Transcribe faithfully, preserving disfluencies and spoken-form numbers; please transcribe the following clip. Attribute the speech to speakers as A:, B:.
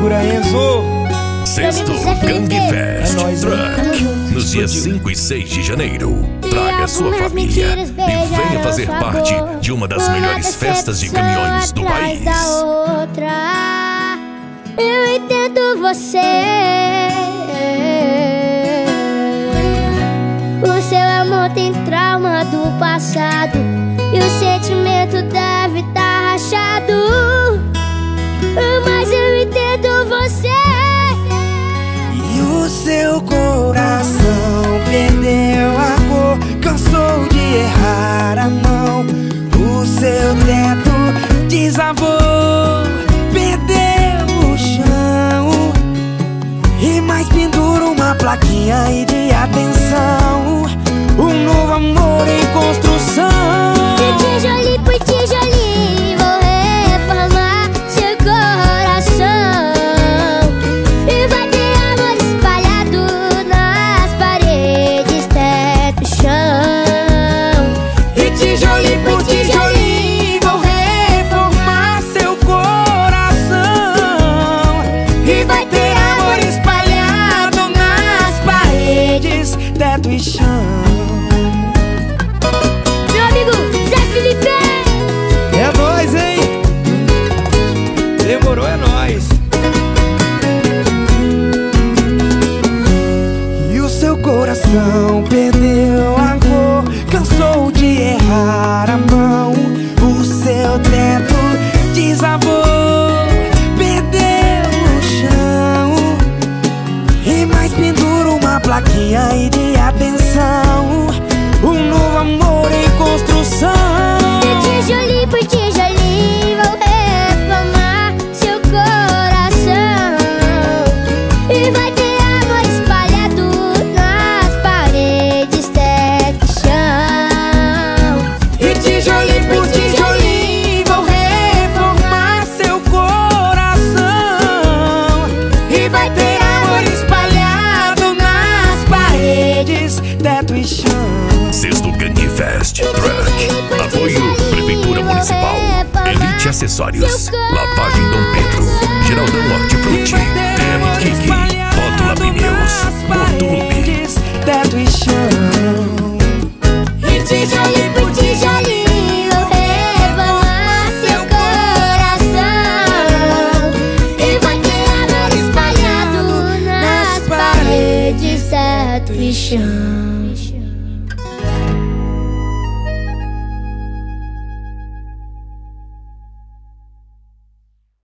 A: Segura, Enzo.
B: Sexto Gang Fest Truck, nos dias cinco e seis de janeiro. Traga sua família e venha fazer parte de uma das melhores festas de caminhões do país.
C: Eu entendo você. O seu amor tem trauma do passado e o sentimento deve estar rachado. Mas eu entendo você.
A: E o seu coração perdeu a cor, cansou de errar a mão. O seu teto desabou, perdeu o chão. E mais pendura uma plaquinha aí de atenção. Um novo amor em construção.
C: De tijolinho por tijolinho vou reformar seu coração. E vai ter amor espalhado nas paredes, teto, chão.
A: E tijolinho por tijolinho vou reformar seu coração. E vai ter amor espalhado nas paredes, teto e chão.
C: Meu amigo Zé Felipe!
A: É nóis, hein? Demorou, é nóis. E o seu coração perdeu a cor, cansou de errar a mão. O seu teto desabou, perdeu o chão. E mais pendura uma plaquinha aí de atenção. Um novo amor em construção.
C: De tijolinho por tijolinho vou reformar seu coração. E vai ter amor espalhado nas paredes, teto e chão.
A: E tijolinho por tijolinho vou reformar seu coração. E vai ter amor espalhado nas paredes, teto e chão.
B: Sexto Gang Fest Truck. Apoio Prefeitura Municipal, Elite Acessórios, Lavagem Dom Pedro, Geraldão Hortifruti, T R Kiki, Rótula Pneus, Motolube.
A: Teto e chão.
C: De tijolinho por tijolinho